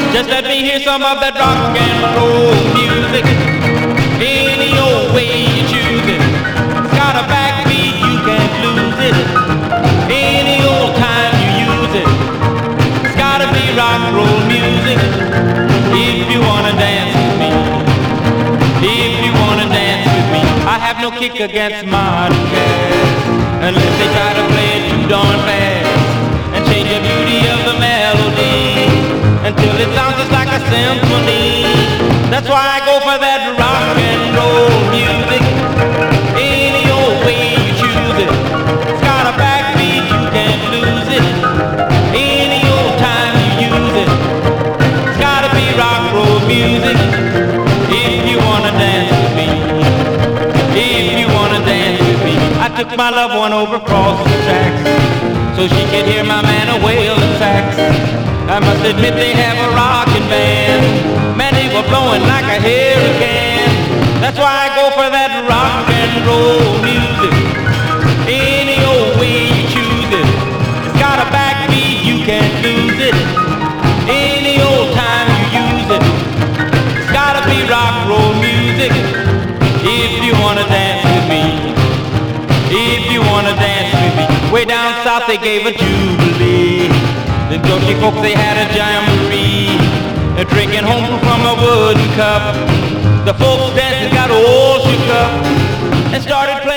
Just let me hear some of that rock and roll music. Any old way you choose it. It's got a backbeat, you can't lose it. Any old time you use it. It's gotta be rock and roll music. If you wanna dance with me. If you wanna dance with me. I have no kick against modern jazz, unless they try to play it too darn fast and change the beauty of the melody until it sounds just like a symphony. That's why I go for that rock and roll music. Any old way you choose it. It's got a backbeat, you can't lose it. Any old time you use it. It's gotta be rock and roll music. If you wanna dance with me. If you wanna dance with me. I took my loved one over across the tracks so she could hear my man a wailing sax. I must admit they have a rockin' band. Man, they were blowing like a hurricane. That's why I go for that rock and roll music. Any old way you choose it. It's got a backbeat, you can't lose it. Any old time you use it. It's gotta be rock and roll music. If you wanna dance with me. If you wanna dance with me. Way down south they gave a jubilee. The Dutchy folks, they had a jamboree, drinking home from a wooden cup. The folks dancing got all shook up and started playing